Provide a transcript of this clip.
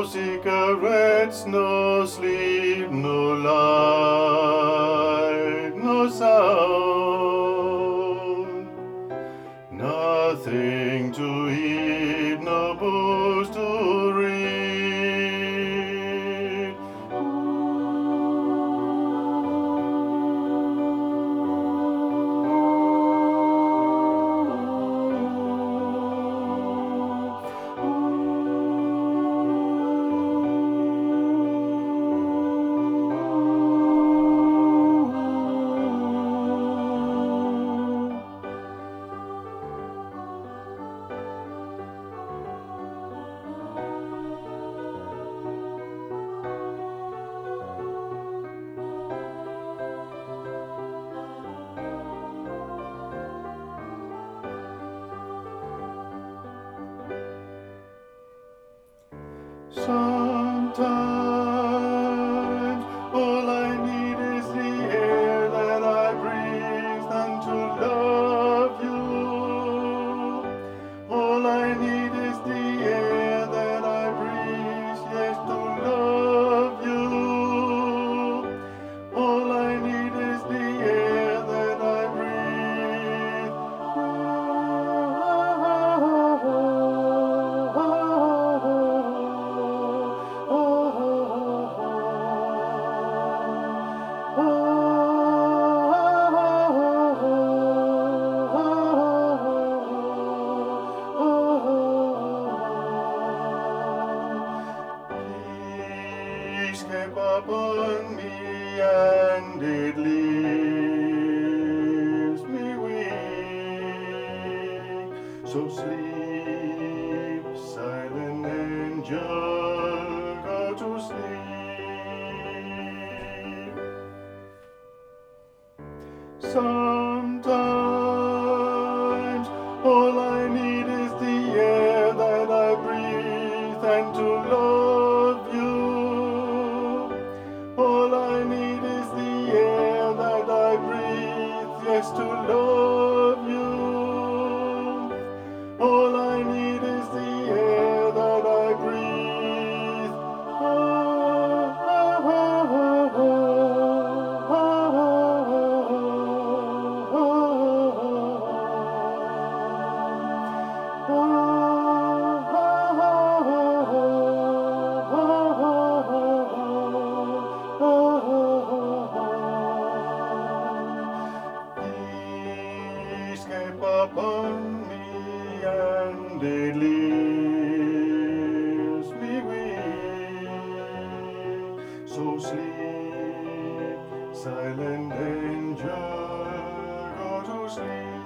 cigarettes, no sleep, no light, no sound. Nothing to eat, no books to read. Sometimes all I need is the air that I breathe and to love you. All I need is the air that I breathe, yes, to love you. All I need is the air that I breathe. Peace came upon me and it leaves me weak. So sleep, silent angel, go to sleep. Sometimes all I need is the air that I breathe and to love you. All I need is the air that I breathe, yes, to love you. All I need is the air that I breathe. Escape upon me and it leaves me weak. So sleep, silent angel, go to sleep.